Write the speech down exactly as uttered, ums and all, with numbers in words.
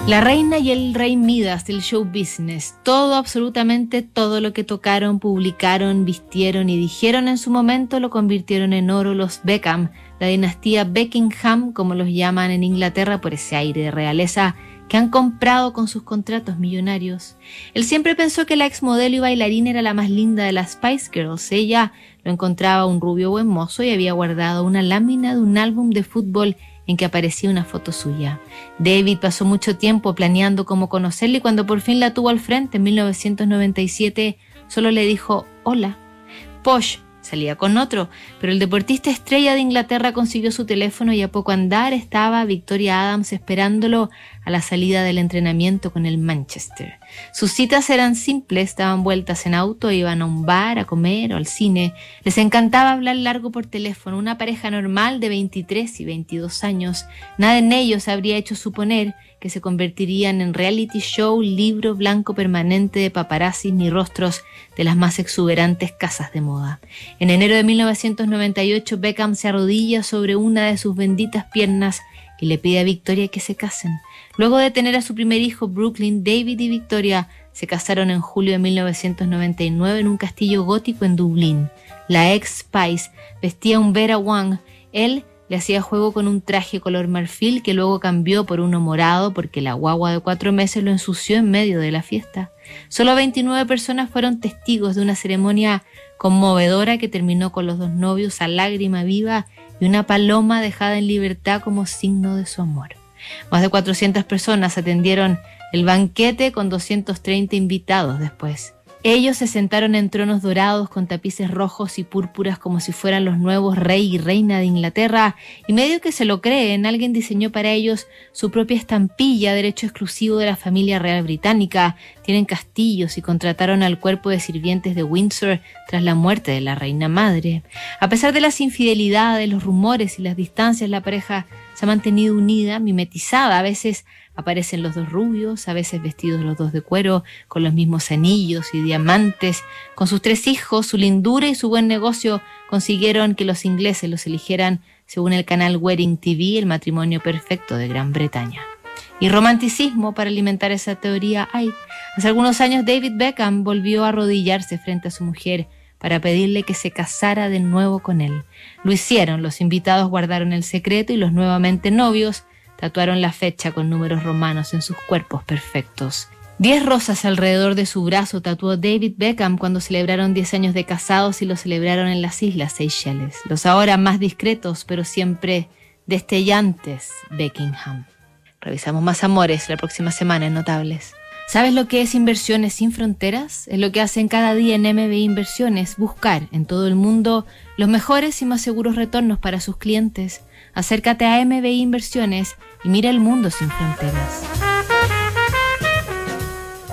La reina y el rey Midas del show business, todo, absolutamente todo lo que tocaron, publicaron, vistieron y dijeron en su momento lo convirtieron en oro los Beckham, la dinastía Beckingham, como los llaman en Inglaterra por ese aire de realeza que han comprado con sus contratos millonarios. Él siempre pensó que la exmodelo y bailarina era la más linda de las Spice Girls. Ella lo encontraba un rubio buen mozo y había guardado una lámina de un álbum de fútbol en que aparecía una foto suya. David pasó mucho tiempo planeando cómo conocerla y cuando por fin la tuvo al frente en mil novecientos noventa y siete, solo le dijo hola. Posh salía con otro, pero el deportista estrella de Inglaterra consiguió su teléfono y a poco andar estaba Victoria Adams esperándolo a la salida del entrenamiento con el Manchester. Sus citas eran simples, daban vueltas en auto, iban a un bar, a comer o al cine. Les encantaba hablar largo por teléfono, una pareja normal de veintitrés y veintidós años. Nada en ellos habría hecho suponer que se convertirían en reality show, libro blanco permanente de paparazzis ni rostros de las más exuberantes casas de moda. En enero de mil novecientos noventa y ocho, Beckham se arrodilla sobre una de sus benditas piernas y le pide a Victoria que se casen. Luego de tener a su primer hijo, Brooklyn, David y Victoria se casaron en julio de mil novecientos noventa y nueve en un castillo gótico en Dublín. La ex Spice vestía un Vera Wang. Él le hacía juego con un traje color marfil que luego cambió por uno morado porque la guagua de cuatro meses lo ensució en medio de la fiesta. Solo veintinueve personas fueron testigos de una ceremonia conmovedora que terminó con los dos novios a lágrima viva y una paloma dejada en libertad como signo de su amor. Más de cuatrocientas personas atendieron el banquete con doscientos treinta invitados después. Ellos se sentaron en tronos dorados con tapices rojos y púrpuras como si fueran los nuevos rey y reina de Inglaterra, y medio que se lo creen, alguien diseñó para ellos su propia estampilla, derecho exclusivo de la familia real británica. Tienen castillos y contrataron al cuerpo de sirvientes de Windsor tras la muerte de la reina madre. A pesar de las infidelidades, los rumores y las distancias, la pareja se ha mantenido unida, mimetizada. A veces aparecen los dos rubios, a veces vestidos los dos de cuero, con los mismos anillos y diamantes. Con sus tres hijos, su lindura y su buen negocio consiguieron que los ingleses los eligieran, según el canal Wedding T V, el matrimonio perfecto de Gran Bretaña. Y romanticismo para alimentar esa teoría hay. Hace algunos años David Beckham volvió a arrodillarse frente a su mujer para pedirle que se casara de nuevo con él. Lo hicieron, los invitados guardaron el secreto y los nuevamente novios tatuaron la fecha con números romanos en sus cuerpos perfectos. Diez rosas alrededor de su brazo tatuó David Beckham cuando celebraron diez años de casados y lo celebraron en las Islas Seychelles. Los ahora más discretos, pero siempre destellantes Beckingham. Revisamos más amores la próxima semana en Notables. ¿Sabes lo que es Inversiones Sin Fronteras? Es lo que hacen cada día en M B I Inversiones, buscar en todo el mundo los mejores y más seguros retornos para sus clientes. Acércate a M B I Inversiones y mira el mundo sin fronteras.